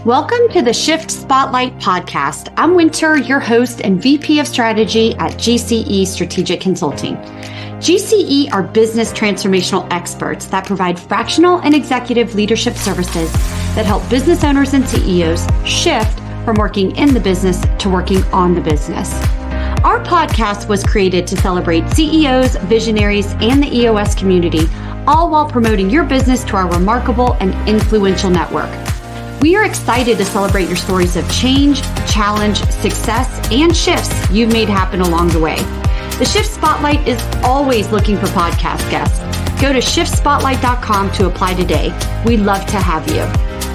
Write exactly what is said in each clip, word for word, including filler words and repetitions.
Welcome to the Shift Spotlight podcast. I'm Winter, your host and V P of Strategy at G C E Strategic Consulting. G C E are business transformational experts that provide fractional and executive leadership services that help business owners and C E Os shift from working in the business to working on the business. Our podcast was created to celebrate C E Os, visionaries, and the E O S community, all while promoting your business to our remarkable and influential network. We are excited to celebrate your stories of change, challenge, success, and shifts you've made happen along the way. The Shift Spotlight is always looking for podcast guests. Go to shift spotlight dot com to apply today. We'd love to have you.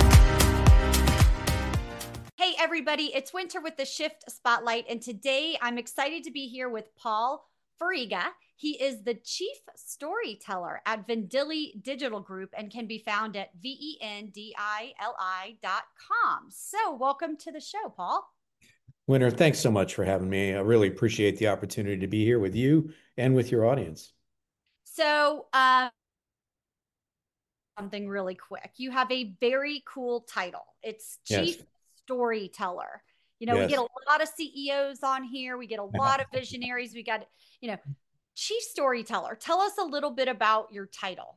Hey, everybody, it's Winter with the Shift Spotlight, and today I'm excited to be here with Paul Fariga. He is the Chief Storyteller at Vendilli Digital Group and can be found at V E N D I L I dot com. So welcome to the show, Paul. Winter, thanks so much for having me. I really appreciate the opportunity to be here with you and with your audience. So um, something really quick. You have a very cool title. It's Chief yes. Storyteller. You know, yes. we get a lot of C E Os on here. We get a lot of visionaries. We got, you know, Chief Storyteller. Tell us a little bit about your title.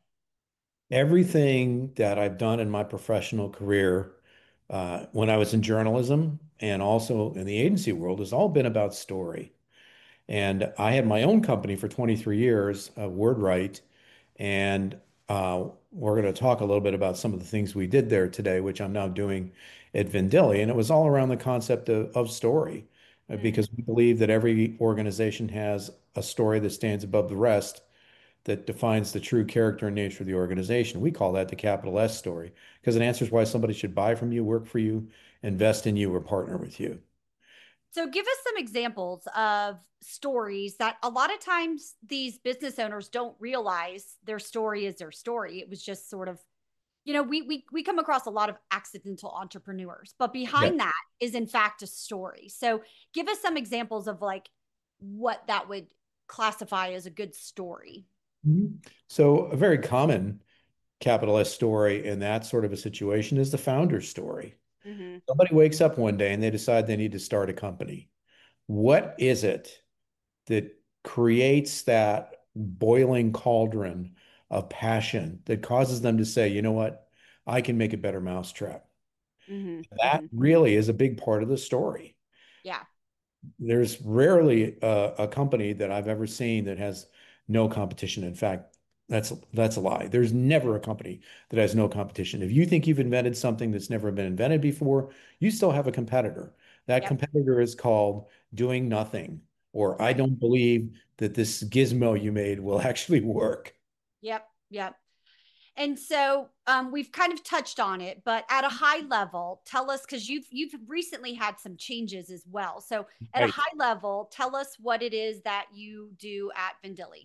Everything that I've done in my professional career, uh, when I was in journalism and also in the agency world, has all been about story. And I had my own company for twenty-three years, uh, WordWrite, and uh, we're going to talk a little bit about some of the things we did there today, which I'm now doing at Vendilli. And it was all around the concept of, of story, mm-hmm. because we believe that every organization has a story that stands above the rest that defines the true character and nature of the organization. We call that the capital S story because it answers why somebody should buy from you, work for you, invest in you, or partner with you. So give us some examples of stories that a lot of times these business owners don't realize their story is their story. It was just sort of, you know, we we we come across a lot of accidental entrepreneurs, but behind yeah. that is in fact a story. So give us some examples of like what that would classify as a good story. Mm-hmm. So a very common capital S story in that sort of a situation is the founder's story. Mm-hmm. Somebody wakes up one day and they decide they need to start a company. What is it that creates that boiling cauldron of passion that causes them to say, you know what, I can make a better mousetrap? Mm-hmm. That mm-hmm. really is a big part of the story. Yeah. There's rarely a, a company that I've ever seen that has no competition. In fact, that's that's a lie. There's never a company that has no competition. If you think you've invented something that's never been invented before, you still have a competitor. That yep. competitor is called doing nothing, or I don't believe that this gizmo you made will actually work. Yep, yep. And so um, we've kind of touched on it, but at a high level, tell us, because you've you've recently had some changes as well. So at right. a high level, tell us what it is that you do at Vendilli.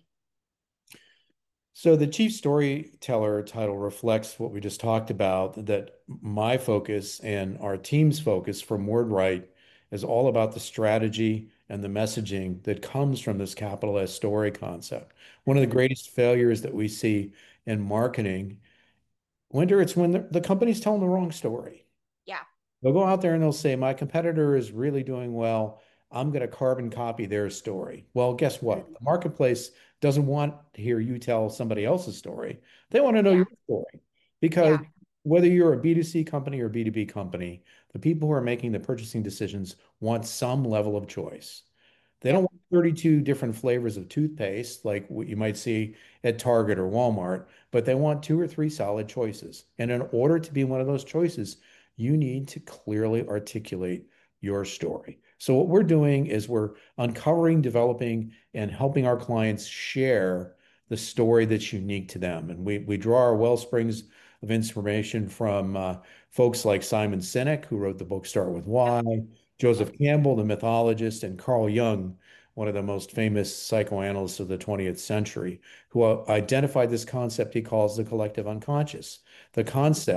So the Chief Storyteller title reflects what we just talked about, that my focus and our team's focus from WordWrite is all about the strategy and the messaging that comes from this capital S story concept. One of the greatest failures that we see in marketing, Winter, it's when the, the company's telling the wrong story. Yeah. They'll go out there and they'll say, my competitor is really doing well. I'm going to carbon copy their story. Well, guess what? The marketplace doesn't want to hear you tell somebody else's story. They want to know yeah. your story. Because yeah. whether you're a B two C company or B two B company, the people who are making the purchasing decisions want some level of choice. They don't want thirty-two different flavors of toothpaste like what you might see at Target or Walmart, but they want two or three solid choices. And in order to be one of those choices, you need to clearly articulate your story. So what we're doing is we're uncovering, developing, and helping our clients share the story that's unique to them. And we, we draw our well springs of inspiration from uh, folks like Simon Sinek, who wrote the book Start With Why, Joseph Campbell, the mythologist, and Carl Jung, one of the most famous psychoanalysts of the twentieth century, who identified this concept he calls the collective unconscious, the concept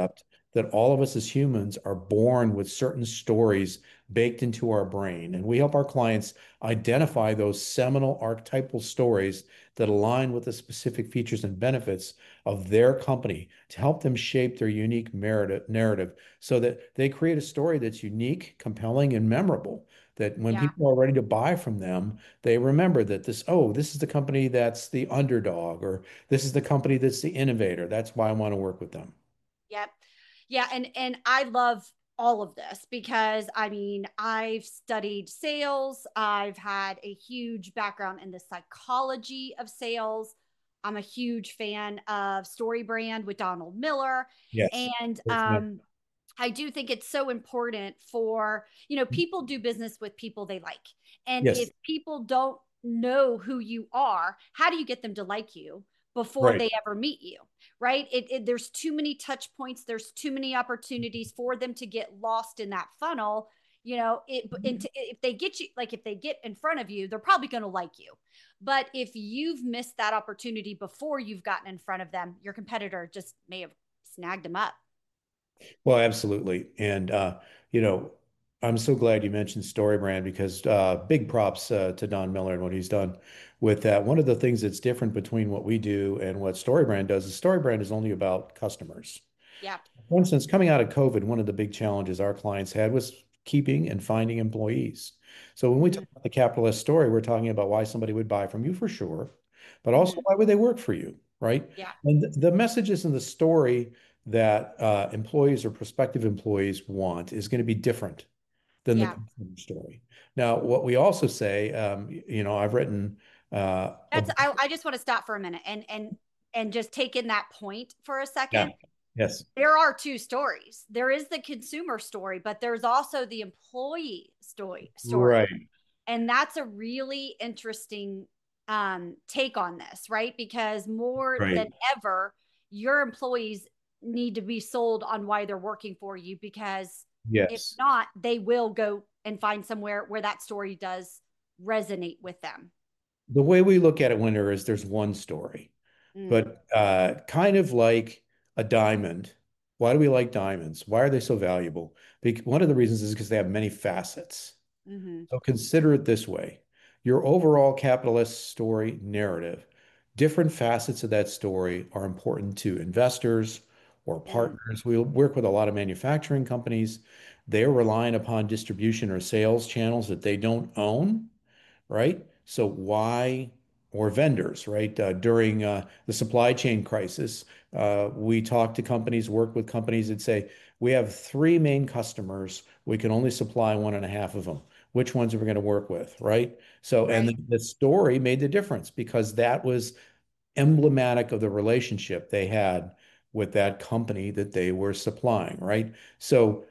that all of us as humans are born with certain stories baked into our brain. And we help our clients identify those seminal archetypal stories that align with the specific features and benefits of their company to help them shape their unique narrative so that they create a story that's unique, compelling, and memorable. That when Yeah. people are ready to buy from them, they remember that this, oh, this is the company that's the underdog, or this is the company that's the innovator. That's why I want to work with them. Yep. Yeah, and and I love all of this because I mean, I've studied sales, I've had a huge background in the psychology of sales. I'm a huge fan of Story Brand with Donald Miller, Yes. and Yes, ma'am. um I do think it's so important for, you know, people do business with people they like. And if Yes. people don't know who you are, how do you get them to like you before Right. they ever meet you? Right? It, it there's too many touch points, there's too many opportunities for them to get lost in that funnel. You know, it into, if they get you, like if they get in front of you, they're probably going to like you. But if you've missed that opportunity before you've gotten in front of them, your competitor just may have snagged them up. Well, absolutely. And uh, you know, I'm so glad you mentioned StoryBrand because uh, big props uh, to Don Miller and what he's done with that. One of the things that's different between what we do and what StoryBrand does is StoryBrand is only about customers. Yeah. For instance, coming out of COVID, one of the big challenges our clients had was keeping and finding employees. So when we Mm-hmm. talk about the capitalist story, we're talking about why somebody would buy from you for sure, but also Mm-hmm. why would they work for you, right? Yeah. And th- the messages in the story that uh, employees or prospective employees want is going to be different than the Yeah. consumer story. Now, what we also say, um, you know, I've written uh, a That's I, I just want to stop for a minute and and and just take in that point for a yeah, second. yes, There are two stories. There is the consumer story, but there's also the employee story story. right, And that's a really interesting um take on this, right? Because more than right, ever, your employees need to be sold on why they're working for you because if yes. not, they will go and find somewhere where that story does resonate with them. The way we look at it, Winter, is there's one story. Mm, But uh, kind of like a diamond. Why do we like diamonds? Why are they so valuable? Bec- one of the reasons is because they have many facets. mm-hmm, So consider it this way. Your overall capitalist story narrative, different facets of that story are important to investors or mm, partners. We work with a lot of manufacturing companies. They're relying upon distribution or sales channels that they don't own, right? So why, or vendors, right? Uh, during uh, the supply chain crisis, uh, we talk to companies, work with companies that say, we have three main customers. We can only supply one and a half of them. Which ones are we going to work with, right? So, and right. the, the story made the difference because that was emblematic of the relationship they had with that company that they were supplying, right? So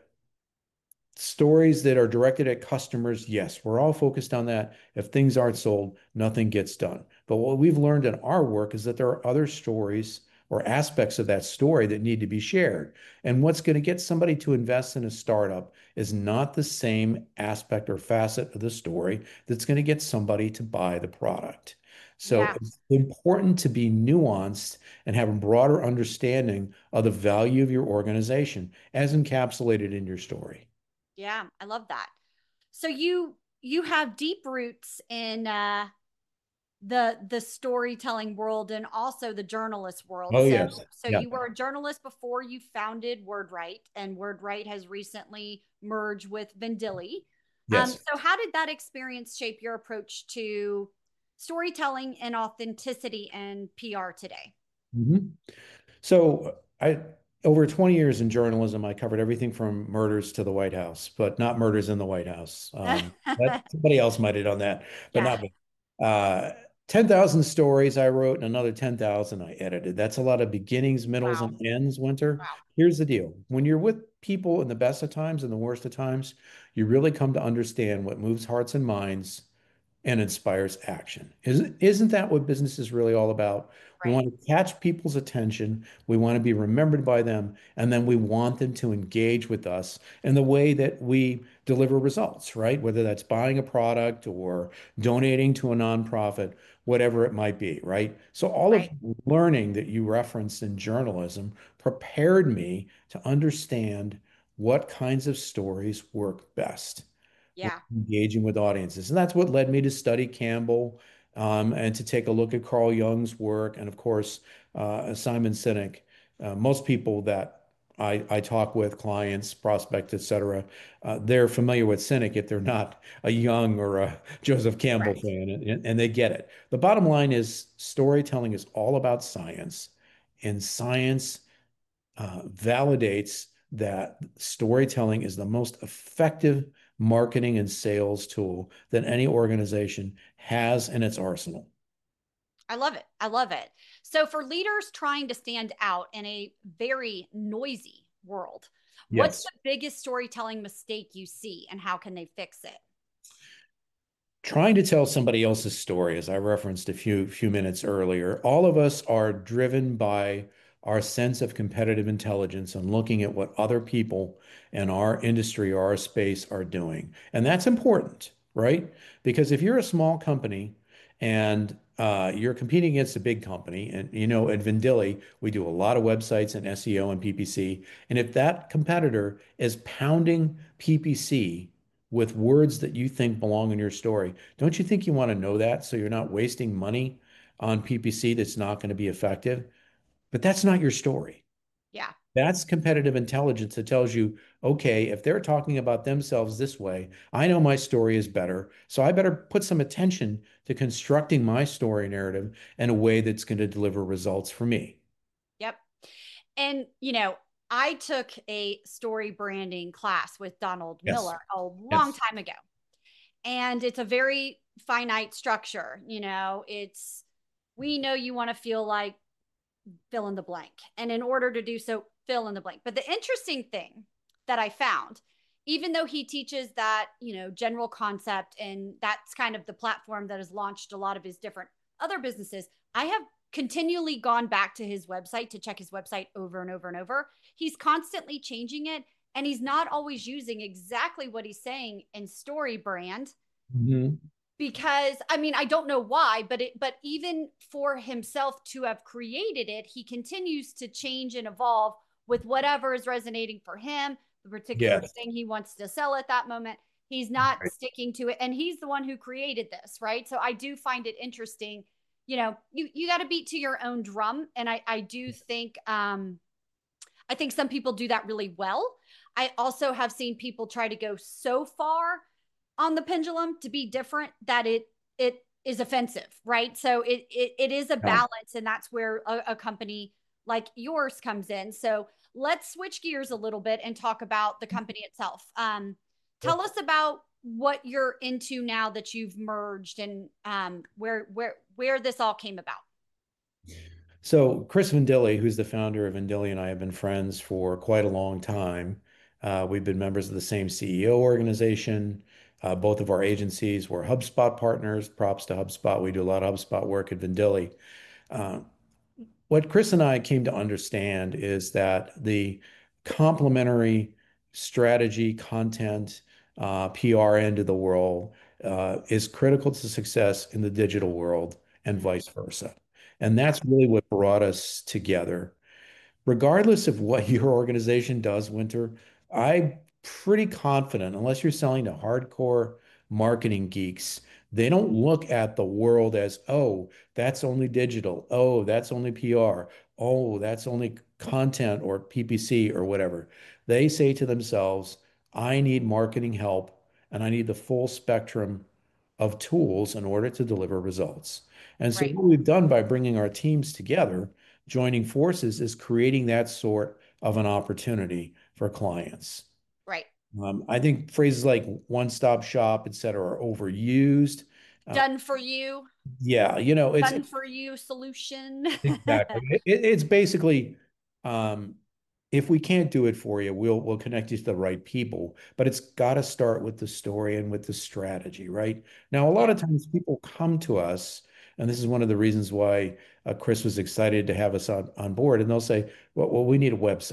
stories that are directed at customers, yes, we're all focused on that. If things aren't sold, nothing gets done. But what we've learned in our work is that there are other stories or aspects of that story that need to be shared. And what's going to get somebody to invest in a startup is not the same aspect or facet of the story that's going to get somebody to buy the product. So Yeah. it's important to be nuanced and have a broader understanding of the value of your organization as encapsulated in your story. Yeah. I love that. So you you have deep roots in uh the the storytelling world and also the journalist world. Oh, So yes. so Yeah. you were a journalist before you founded WordWrite, and WordWrite has recently merged with Vendilli. Um, Yes. so how did that experience shape your approach to storytelling and authenticity and P R today? Mhm. So I, over twenty years in journalism, I covered everything from murders to the White House, but not murders in the White House. Um, that somebody else might have done that, but Yeah. not me. Uh, ten thousand stories I wrote and another ten thousand I edited. That's a lot of beginnings, middles, Wow. and ends, Winter. Wow. Here's the deal. When you're with people in the best of times and the worst of times, you really come to understand what moves hearts and minds and inspires action. Isn't, isn't that what business is really all about? We Right. want to catch people's attention. We want to be remembered by them. And then we want them to engage with us in the way that we deliver results, right? Whether that's buying a product or donating to a nonprofit, whatever it might be, right? So all of Right. the learning that you referenced in journalism prepared me to understand what kinds of stories work best when Yeah. engaging with audiences. And that's what led me to study Campbell, um, and to take a look at Carl Jung's work, and of course, uh, Simon Sinek. Uh, most people that I, I talk with, clients, prospects, et cetera, uh, they're familiar with Sinek if they're not a Jung or a Joseph Campbell Correct. fan, and, and they get it. The bottom line is storytelling is all about science, and science uh, validates that storytelling is the most effective marketing and sales tool that any organization has in its arsenal. I love it. I love it. So, for leaders trying to stand out in a very noisy world, what's Yes. the biggest storytelling mistake you see and how can they fix it? Trying to tell somebody else's story, as I referenced a few few minutes earlier, all of us are driven by our sense of competitive intelligence and looking at what other people in our industry or our space are doing. And that's important, right? Because if you're a small company and uh, you're competing against a big company, and you know, at Vindilli, we do a lot of websites and S E O and P P C. And if that competitor is pounding P P C with words that you think belong in your story, don't you think you want to know that so you're not wasting money on P P C that's not going to be effective? But that's not your story. Yeah. That's competitive intelligence that tells you, okay, if they're talking about themselves this way, I know my story is better. So I better put some attention to constructing my story narrative in a way that's going to deliver results for me. Yep. And, you know, I took a story branding class with Donald Yes. Miller a long Yes. time ago. And it's a very finite structure. You know, it's, we know you want to feel like fill in the blank. And in order to do so, fill in the blank. But the interesting thing that I found, even though he teaches that, you know, general concept, and that's kind of the platform that has launched a lot of his different other businesses, I have continually gone back to his website to check his website over and over and over. He's constantly changing it, and he's not always using exactly what he's saying in story brand, Mhm. because I mean, I don't know why, but it but even for himself to have created it, he continues to change and evolve with whatever is resonating for him, the particular Yes. thing he wants to sell at that moment. He's not Right. sticking to it, and he's the one who created this, right? So I do find it interesting. You know, you you got to beat to your own drum, and I I do think um I think some people do that really well. I also have seen people try to go so far on the pendulum to be different that it it is offensive, right? So it it, it is a Yeah. balance, and that's where a, a company like yours comes in. So let's switch gears a little bit and talk about the company itself. Um, tell us about what you're into now that you've merged, and um, where where where this all came about. So Chris Vendilli, who's the founder of Vendilli, and I have been friends for quite a long time. Uh, we've been members of the same C E O organization. Uh, both of our agencies were HubSpot partners. Props to HubSpot. We do a lot of HubSpot work at Vendilli. Uh, what Chris and I came to understand is that the complementary strategy, content, uh, P R end of the world uh, is critical to success in the digital world and Mm, vice versa. And yeah, that's really what brought us together. Regardless of what your organization does, Winter, I'm pretty confident, unless you're selling to hardcore marketing geeks, they don't look at the world as, oh, that's only digital. Oh, that's only P R. Oh, that's only content or P P C or whatever. They say to themselves, I need marketing help and I need the full spectrum of tools in order to deliver results. And so, right, what we've done by bringing our teams together, joining forces, is creating that sort of an opportunity for clients. right. Um, I think phrases like one-stop shop, et cetera, are overused. Uh, Done for you, yeah, you know, it's done for you solution. exactly. It, it's basically, um, if we can't do it for you, we'll we'll connect you to the right people. But it's got to start with the story and with the strategy, right? Now, a lot Yeah. of times people come to us, and this is one of the reasons why uh, Chris was excited to have us on, on board, and they'll say, well, well, we need a website.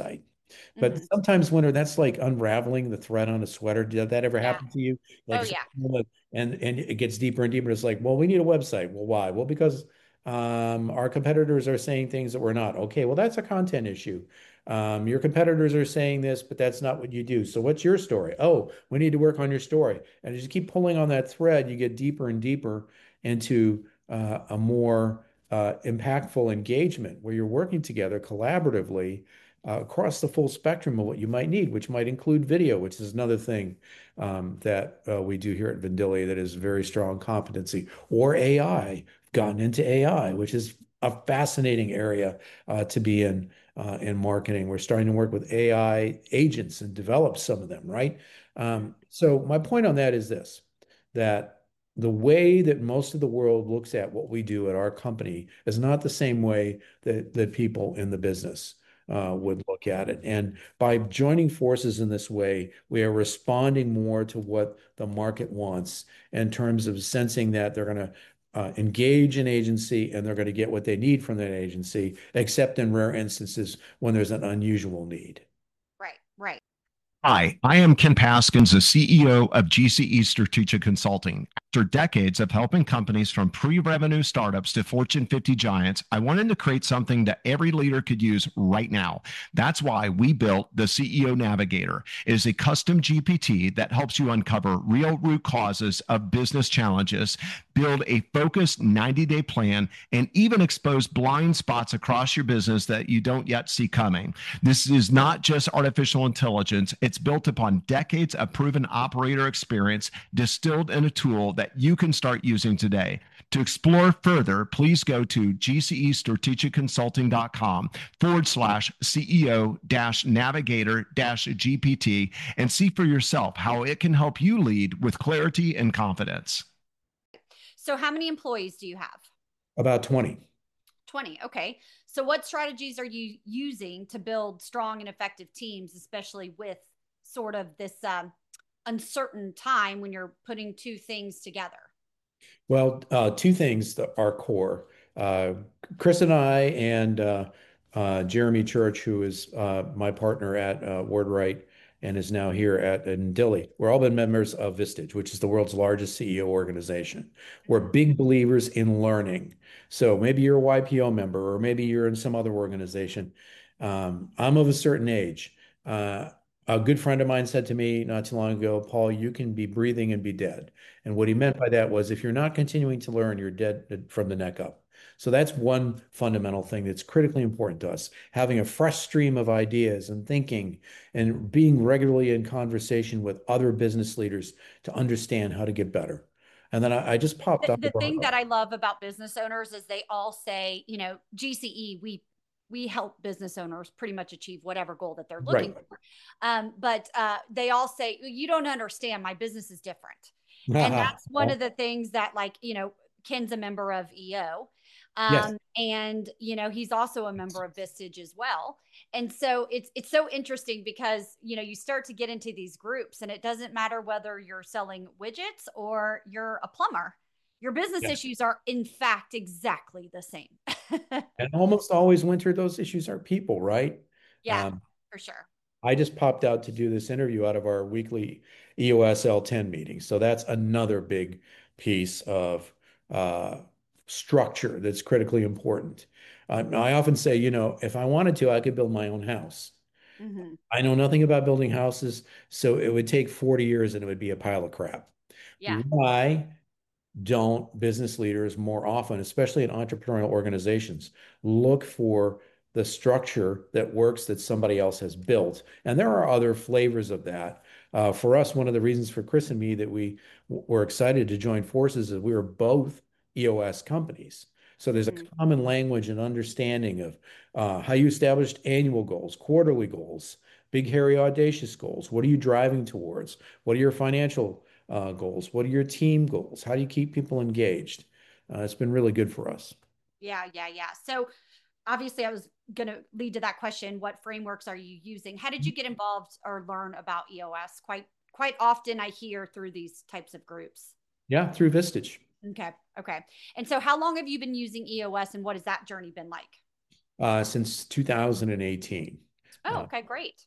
But Hmm. sometimes when that's like unraveling the thread on a sweater, did that ever Yeah. happen to you? Oh, Like, yeah. and and it gets deeper and deeper. It's like, well, we need a website. Well, why? Well, because um, our competitors are saying things that we're not. Okay, well, that's a content issue. Um, your competitors are saying this, but that's not what you do. So what's your story? Oh, we need to work on your story. And as you keep pulling on that thread, you get deeper and deeper into uh, a more uh, impactful engagement where you're working together collaboratively uh, across the full spectrum of what you might need, which might include video, which is another thing um, that uh, we do here at Vendillia that is very strong competency, or A I, gotten into A I, which is a fascinating area uh, to be in uh, in marketing. We're starting to work with A I agents and develop some of them, right? Um, so my point on that is this, that the way that most of the world looks at what we do at our company is not the same way that, that people in the business uh, would look at it. And by joining forces in this way, we are responding more to what the market wants in terms of sensing that they're going to uh, engage an agency and they're going to get what they need from that agency, except in rare instances when there's an unusual need. Right. Right. Hi, I am Ken Paskins, the C E O of G C E Strategic Consulting. After decades of helping companies from pre-revenue startups to Fortune fifty giants, I wanted to create something that every leader could use right now. That's why we built the C E O Navigator. It is a custom G P T that helps you uncover real root causes of business challenges, build a focused ninety-day plan, and even expose blind spots across your business that you don't yet see coming. This is not just artificial intelligence. It's built upon decades of proven operator experience distilled in a tool that you can start using today. To explore further, please go to gcestrategicconsulting.com forward slash CEO dash navigator dash GPT and see for yourself how it can help you lead with clarity and confidence. So, how many employees do you have? About twenty. twenty. Okay. So, what strategies are you using to build strong and effective teams, especially with sort of this um, uncertain time when you're putting two things together? Well, uh, two things that are core. Uh, Chris and I and uh, uh, Jeremy Church, who is uh, my partner at uh, WordWrite and is now here at in Dilly. We're all been members of Vistage, which is the world's largest C E O organization. We're Mhm. big believers in learning. So maybe you're a Y P O member, or maybe you're in some other organization. Um, I'm of a certain age. Uh, a good friend of mine said to me not too long ago, Paul, you can be breathing and be dead. And what he meant by that was if you're not continuing to learn, you're dead from the neck up. So that's one fundamental thing that's critically important to us. Having a fresh stream of ideas and thinking and being regularly in conversation with other business leaders to understand how to get better. And then I, I just popped The, up. the thing that I love about business owners is they all say, you know, G C E, we we help business owners pretty much achieve whatever goal that they're looking Right. for. Um, but uh, they all say, you don't understand, my business is different. And that's one of the things that, like, you know, Ken's a member of E O. Yes. Um, and, you know, he's also a member of Vistage as well. And so it's it's so interesting because, you know, you start to get into these groups and it doesn't matter whether you're selling widgets or you're a plumber. Your business Yes. issues are in fact exactly the same. And almost always, Winter, those issues are people, right? Yeah, Um, for sure. I just popped out to do this interview out of our weekly E O S L ten meeting. So that's another big piece of uh, structure that's critically important. Uh, I often say, you know, if I wanted to, I could build my own house. Mm-hmm. I know nothing about building houses, so it would take forty years and it would be a pile of crap. Yeah. Why don't business leaders more often, especially in entrepreneurial organizations, look for the structure that works that somebody else has built? And there are other flavors of that. Uh, for us, one of the reasons for Chris and me that we were excited to join forces is we were both E O S companies. So there's a Mm-hmm. common language and understanding of uh, how you established annual goals, quarterly goals, big, hairy, audacious goals. What are you driving towards? What are your financial uh, goals? What are your team goals? How do you keep people engaged? Uh, it's been really good for us. Yeah, yeah, yeah. So obviously I was going to lead to that question. What frameworks are you using? How did you get involved or learn about E O S? Quite quite often I hear through these types of groups. Yeah, through Vistage. Okay. Okay. And so how long have you been using E O S and what has that journey been like? Uh, since two thousand eighteen. Oh, Uh, okay, great.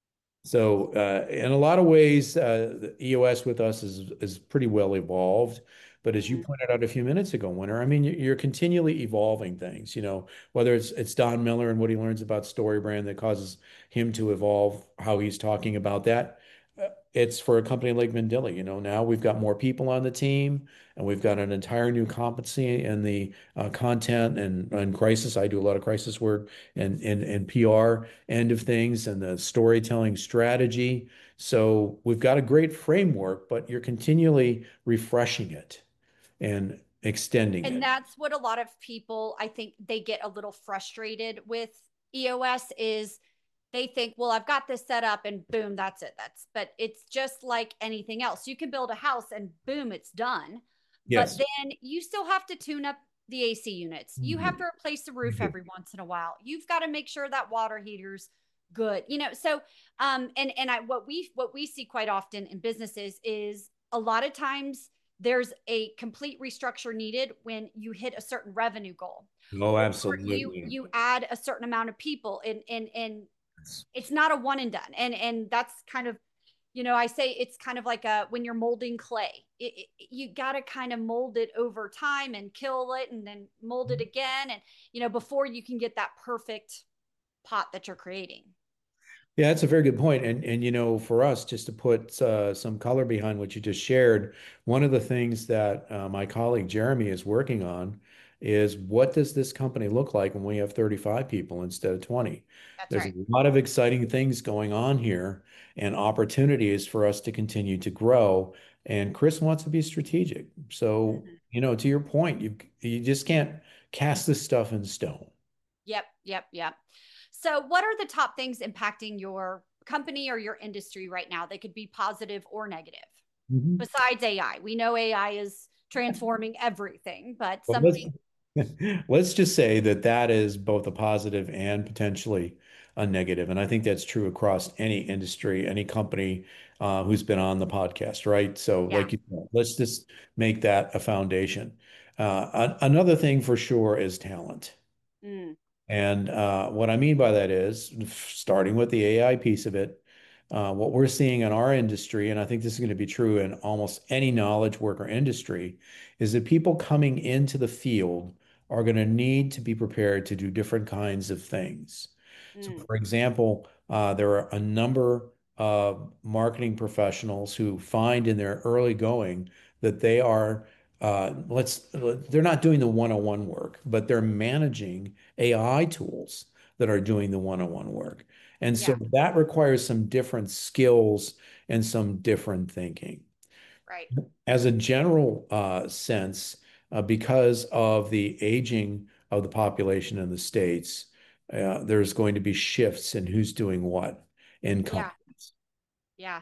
so uh, in a lot of ways, uh, the E O S with us is is pretty well evolved. But as you Mhm. pointed out a few minutes ago, Winter, I mean, you- you're continually evolving things. You know, whether it's it's Don Miller and what he learns about StoryBrand that causes him to evolve how he's talking about that. Uh, It's for a company like Mandela. You know, now we've got more people on the team, and we've got an entire new competency in the uh, content and and crisis. I do a lot of crisis work and and and P R end of things and the storytelling strategy. So we've got a great framework, but you're continually refreshing it and extending And it. that's what a lot of people, I think they get a little frustrated with E O S is they think, well, I've got this set up and boom, that's it. That's, but it's just like anything else. You can build a house and boom, it's done. But Yes. then you still have to tune up the A C units. You have Mhm. to replace the You roof do. every once in a while. You've got to make sure that water heater's good. You know, so um and and I what we what we see quite often in businesses is a lot of times there's a complete restructure needed when you hit a certain revenue goal Oh, or you absolutely. you add a certain amount of people and and and it's not a one and done and and that's kind of you know I say it's kind of like a when you're molding clay it, it, you got to kind of mold it over time and kill it and then mold it again and you know before you can get that perfect pot that you're creating. Yeah, that's a very good point. And and you know, for us, just to put uh, some color behind what you just shared, one of the things that uh, my colleague Jeremy is working on is what does this company look like when we have thirty-five people instead of twenty? That's There's a right. lot of exciting things going on here and opportunities for us to continue to grow. And Chris wants to be strategic. So, Mm-hmm. you know, to your point, you you just can't cast this stuff in stone. Yep, yep, yep. So, what are the top things impacting your company or your industry right now? They could be positive or negative. Mhm. Besides A I, we know A I is transforming everything, but Well, let's something, let's just say that that is both a positive and potentially a negative. And I think that's true across any industry, any company uh, who's been on the podcast, right? So, yeah. like you said, let's just make that a foundation. Uh, an- another thing for sure is talent. Mm, And uh, what I mean by that is, starting with the A I piece of it, uh, what we're seeing in our industry, and I think this is going to be true in almost any knowledge worker industry, is that people coming into the field are going to need to be prepared to do different kinds of things. So, mm, for example, uh, there are a number of marketing professionals who find in their early going that they are uh, let's they're not doing the one-on-one work, but they're managing A I tools that are doing the one-on-one work. And so yeah, that requires some different skills and some different thinking. right. As a general uh, sense, uh, because of the aging of the population in the States, uh, there's going to be shifts in who's doing what in Yeah, companies. yeah.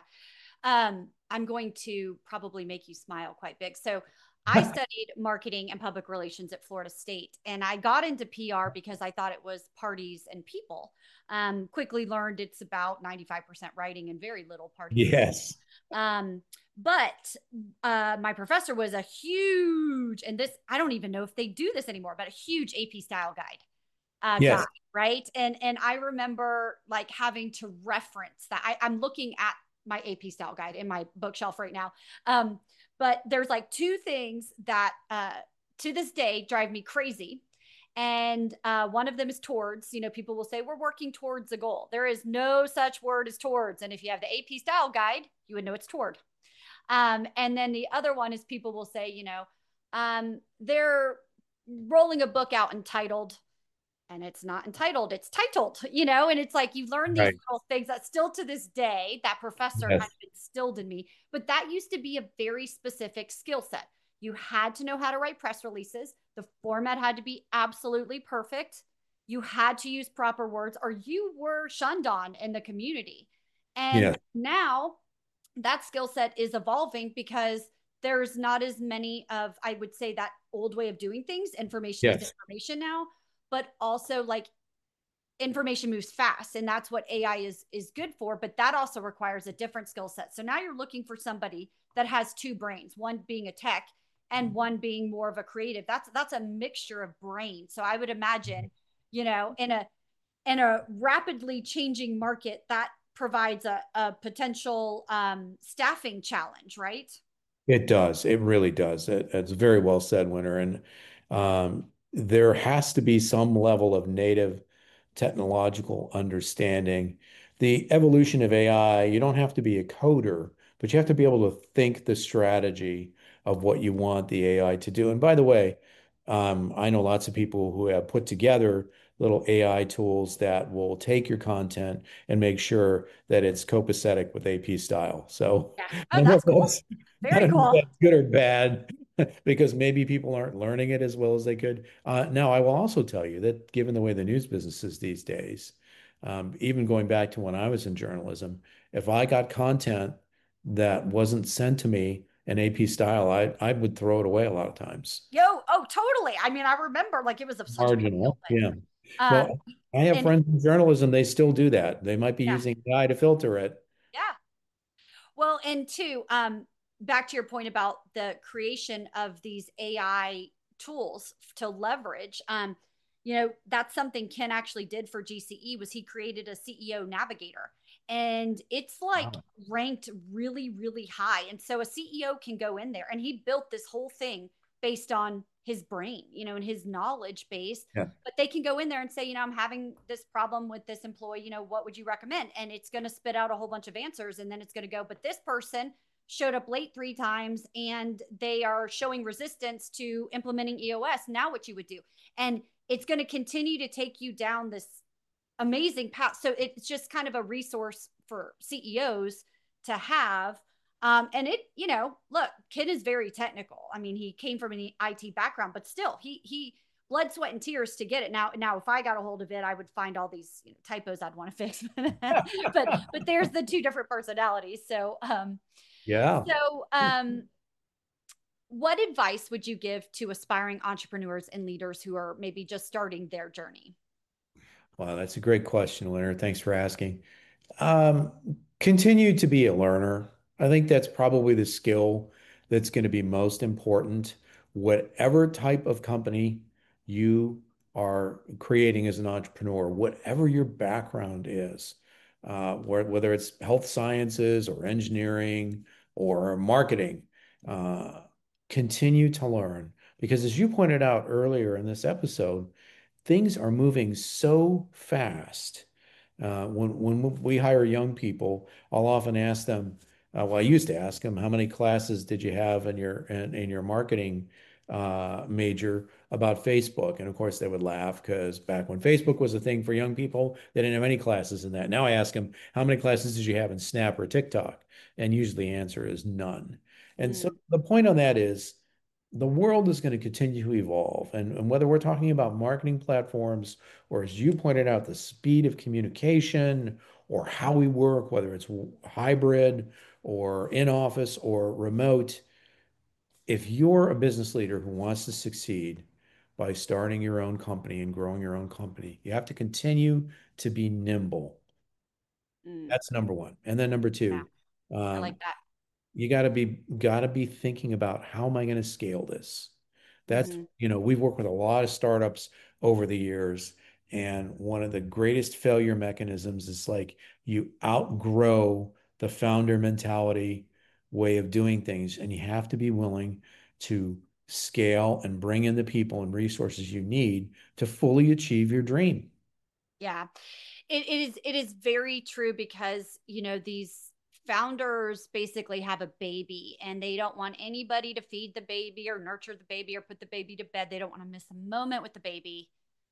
Um, I'm going to probably make you smile quite big. So, I studied marketing and public relations at Florida State, and I got into P R because I thought it was parties and people. Um, quickly learned it's about ninety-five percent writing and very little parties and people. Yes. Um, but uh, my professor was a huge, and this, I don't even know if they do this anymore, but a huge A P style guide uh, guy, Yes. right? And and I remember like having to reference that. I, I'm looking at my A P style guide in my bookshelf right now. Um, but there's like two things that uh, to this day drive me crazy. And uh, one of them is towards. You know, people will say we're working towards a goal. There is no such word as towards. And if you have the A P style guide, you would know it's toward. Um, and then the other one is people will say, you know, um, they're rolling a book out entitled and it's not entitled, it's titled, you know, and it's like you learn these Right. little things that still to this day that professor kind Yes. of instilled in me. But that used to be a very specific skill set. You had to know how to write press releases, the format had to be absolutely perfect. You had to use proper words, or you were shunned on in the community. And Yes. now that skill set is evolving because there's not as many of, I would say, that old way of doing things. Information is Yes. information now, but also like information moves fast, and that's what A I is is good for, but that also requires a different skill set. So now you're looking for somebody that has two brains, one being a tech and one being more of a creative. That's that's a mixture of brains. So I would imagine, you know, in a in a rapidly changing market, that provides a, a potential um, staffing challenge, right? It does. It really does. It, it's very well said, Winter. And um, there has to be some level of native technological understanding. The evolution of A I, you don't have to be a coder, but you have to be able to think the strategy of what you want the A I to do. And by the way, um, I know lots of people who have put together little A I tools that will take your content and make sure that it's copacetic with A P style. So Yeah. I Oh, don't know that's if cool. that's I Very don't know if cool. that's good or bad because maybe people aren't learning it as well as they could. Uh, now, I will also tell you that given the way the news business is these days, um, even going back to when I was in journalism, if I got content that wasn't sent to me in A P style, I I would throw it away a lot of times. Yo, oh, totally. I mean, I remember like it was a, such a big deal, Marginal, yeah. but um, Well, I have and friends in journalism, they still do that. They might be yeah, using A I to filter it. yeah. Well, and two, um, back to your point about the creation of these A I tools to leverage. Um, you know, that's something Ken actually did for G C E was he created a C E O navigator. And it's like Wow. ranked really, really high. And so a C E O can go in there and he built this whole thing based on his brain, you know, and his knowledge base. Yeah. But they can go in there and say, you know, I'm having this problem with this employee, you know, what would you recommend? And it's going to spit out a whole bunch of answers. And then it's going to go, but this person showed up late three times and they are showing resistance to implementing E O S. Now what you would do. And it's going to continue to take you down this amazing path. So it's just kind of a resource for C E Os to have. Um, and it, you know, look, Ken is very technical. I mean, he came from an I T background, but still, he he blood, sweat, and tears to get it. Now, now, if I got a hold of it, I would find all these you know, typos I'd want to fix. but but there's the two different personalities. So um, Yeah. so um, what advice would you give to aspiring entrepreneurs and leaders who are maybe just starting their journey? Wow, that's a great question, Leonard. Thanks for asking. Um, Continue to be a learner. I think that's probably the skill that's going to be most important. Whatever type of company you are creating as an entrepreneur, whatever your background is, uh, where, whether it's health sciences or engineering or marketing, uh, continue to learn. Because as you pointed out earlier in this episode, things are moving so fast. Uh, when when we hire young people, I'll often ask them. Uh, well, I used to ask them, how many classes did you have in your in, in your marketing uh, major about Facebook? And of course, they would laugh because back when Facebook was a thing for young people, they didn't have any classes in that. Now I ask them, how many classes did you have in Snap or TikTok? And usually the answer is none. And so Mm, the point on that is the world is going to continue to evolve. And, and whether we're talking about marketing platforms or, as you pointed out, the speed of communication or how we work, whether it's hybrid or in office or remote, if you're a business leader who wants to succeed by starting your own company and growing your own company, you have to continue to be nimble. mm, That's number one. And then number yeah, two, I like um, that. you got to be got to be thinking about how am I going to scale this? That's, Hmm. you know, we've worked with a lot of startups over the years, and one of the greatest failure mechanisms is like you outgrow the founder mentality way of doing things, and you have to be willing to scale and bring in the people and resources you need to fully achieve your dream. Yeah, it, it is. It is very true because you know these founders basically have a baby and they don't want anybody to feed the baby or nurture the baby or put the baby to bed. They don't want to miss a moment with the baby.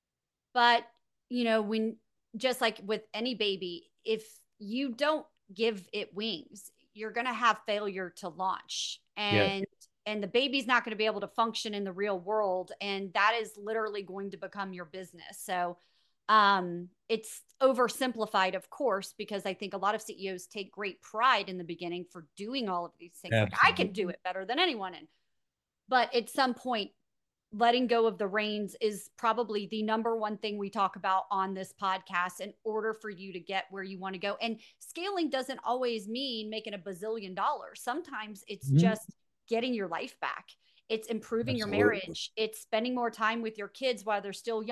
But you know, when just like with any baby, if you don't give it wings, you're going to have failure to launch, Yes, and and the baby's not going to be able to function in the real world, and that is literally going to become your business. So um it's oversimplified, of course, because I think a lot of C E Os take great pride in the beginning for doing all of these things, like I can do absolutely. it better than anyone. And but at some point, letting go of the reins is probably the number one thing we talk about on this podcast in order for you to get where you want to go. And scaling doesn't always mean making a bazillion dollars. Sometimes it's Mhm. just getting your life back. It's improving your Absolutely. marriage. It's spending more time with your kids while they're still young.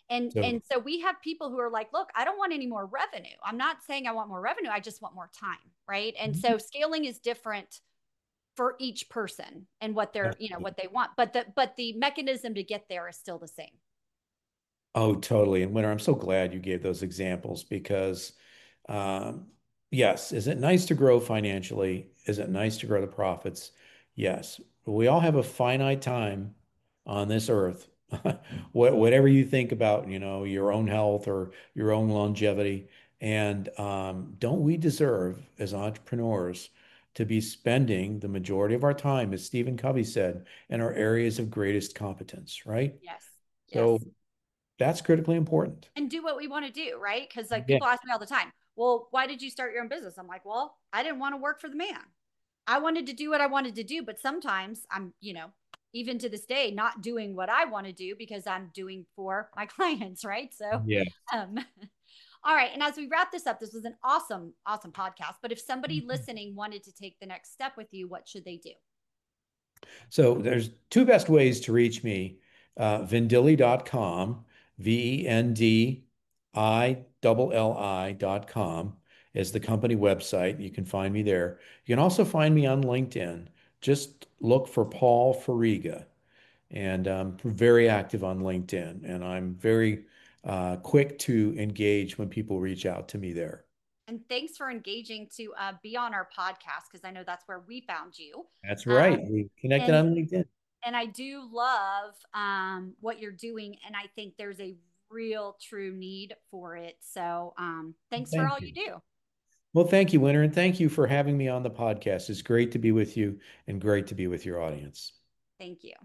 And, So- and so we have people who are like, look, I don't want any more revenue. I'm not saying I want more revenue. I just want more time. Right. And so scaling is different for each person and what they're, you know, what they want. But the, but the mechanism to get there is still the same. Oh, totally. And Winter, I'm so glad you gave those examples because, um, yes, is it nice to grow financially? Is it nice to grow the profits? Yes. But we all have a finite time on this earth. What, whatever you think about, you know, your own health or your own longevity. And um, don't we deserve, as entrepreneurs, to be spending the majority of our time, as Stephen Covey said, in our areas of greatest competence, right? Yes. So Yes. that's critically important. And do what we want to do. Right. Cause like Yeah. people ask me all the time, well, why did you start your own business? I'm like, well, I didn't want to work for the man. I wanted to do what I wanted to do, but sometimes I'm, you know, even to this day, not doing what I want to do because I'm doing for my clients. Right. So, Yeah. um, all right. And as we wrap this up, this was an awesome, awesome podcast. But if somebody listening wanted to take the next step with you, what should they do? So there's two best ways to reach me. Uh, Vendilli dot com, V E N D I L L I dot com is the company website. You can find me there. You can also find me on LinkedIn. Just look for Paul Fariga. And I'm very active on LinkedIn. And I'm very uh, quick to engage when people reach out to me there. And thanks for engaging to uh, be on our podcast, because I know that's where we found you. That's right. Um, We connected and- on LinkedIn. And I do love um, what you're doing. And I think there's a real true need for it. So um, thanks for Thank all you. you do. Well, thank you, Winter, and thank you for having me on the podcast. It's great to be with you and great to be with your audience. Thank you.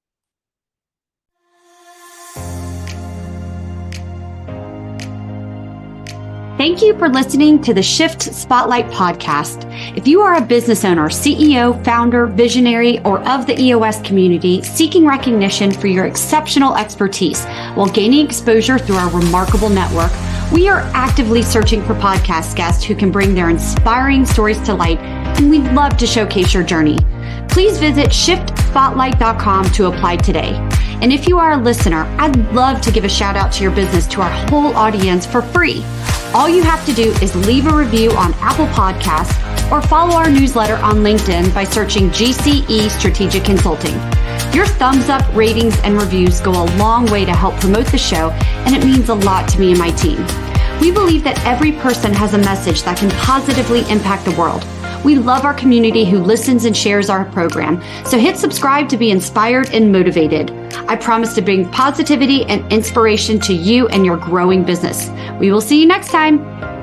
Thank you for listening to the Shift Spotlight podcast. If you are a business owner, C E O, founder, visionary, or of the E O S community seeking recognition for your exceptional expertise while gaining exposure through our remarkable network, we are actively searching for podcast guests who can bring their inspiring stories to light, and we'd love to showcase your journey. Please visit shift spotlight dot com to apply today. And if you are a listener, I'd love to give a shout out to your business to our whole audience for free. All you have to do is leave a review on Apple Podcasts or follow our newsletter on LinkedIn by searching G C E Strategic Consulting. Your thumbs up, ratings, and reviews go a long way to help promote the show, and it means a lot to me and my team. We believe that every person has a message that can positively impact the world. We love our community who listens and shares our program, so hit subscribe to be inspired and motivated. I promise to bring positivity and inspiration to you and your growing business. We will see you next time.